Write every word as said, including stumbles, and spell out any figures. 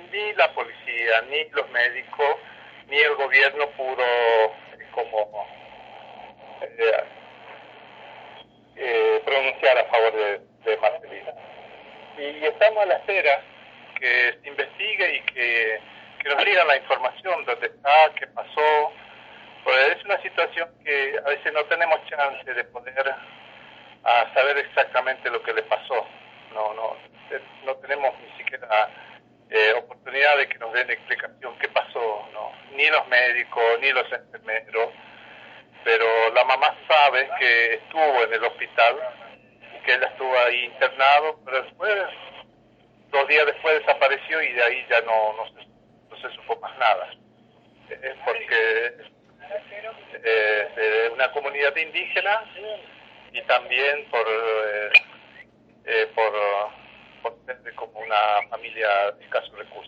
ni la policía, ni los médicos, ni el gobierno pudo eh, como eh, eh, pronunciar a favor de, de Marcelina. Y estamos a la espera que se investigue y que, que nos digan la información, dónde está, qué pasó. Pues es una situación que a veces no tenemos chance de poder a saber exactamente lo que le pasó. No, no, no tenemos ni siquiera eh, oportunidad de que nos den explicación qué pasó, no, ni los médicos, ni los enfermeros, pero la mamá sabe que estuvo en el hospital y que ella estuvo ahí internado, pero después, dos días después desapareció y de ahí ya no, no, se, no se supo más nada. Es porque eh, de una comunidad indígena y también por eh, eh, por, por ser como una familia de escasos recursos.